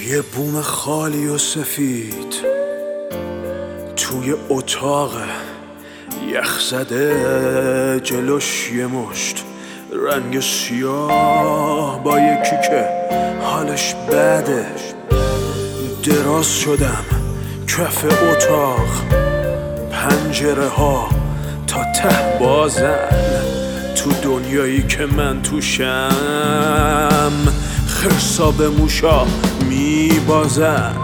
یه بوم خالی و سفید توی اتاق یخ زده، جلوش یه مشت رنگ سیاه با یکی که حالش بده. دراز شدم کف اتاق، پنجره ها تا ته بازن، تو دنیایی که من توشم خرسا به موشا میبازن.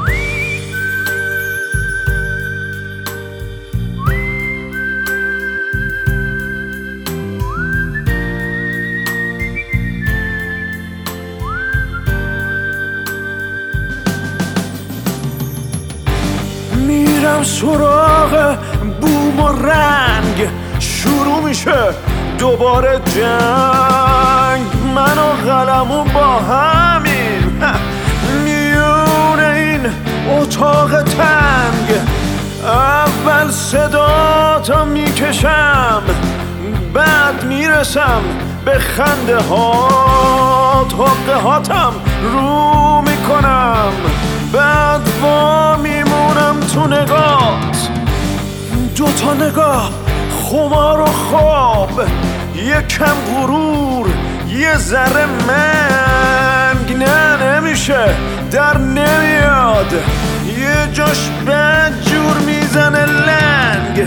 میرم سراغ بوم و رنگ، شروع میشه دوباره جنگ. من و قلمو با همین میونه این اتاق تنگ. اول صدا تا میکشم، بعد میرسم به خنده ها، حقه هاتم رو میکنم، بعد با میمونم تو نگات. دوتا نگاه، خمار و خواب، یکم غرور، یه ذره منگ. نه نمیشه، در نمیاد، یه جاش بد جور میزنه لنگ.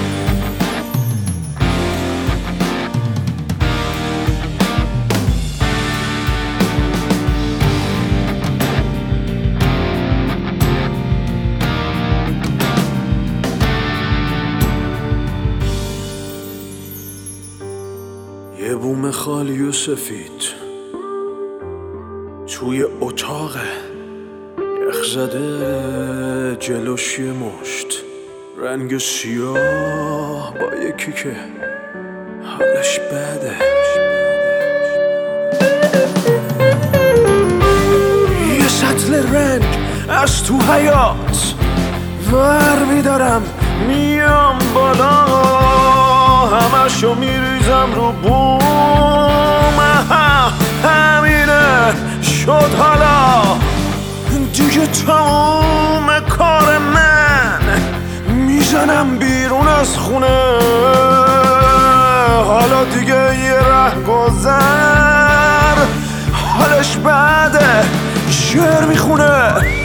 یه بوم خالی و سفید توی اتاق یخ زده، جلوش یه مشت رنگ سیاه با یکی که حالش بده. یه سطل رنگ از تو حیات ور میدارم، میام بالا، همشو میریزم رو بوم. همینه شد حالا دیگه تموم کار من. میزنم بیرون از خونه، حالا دیگه یه ره گذر، حالش بده، شعر میخونه.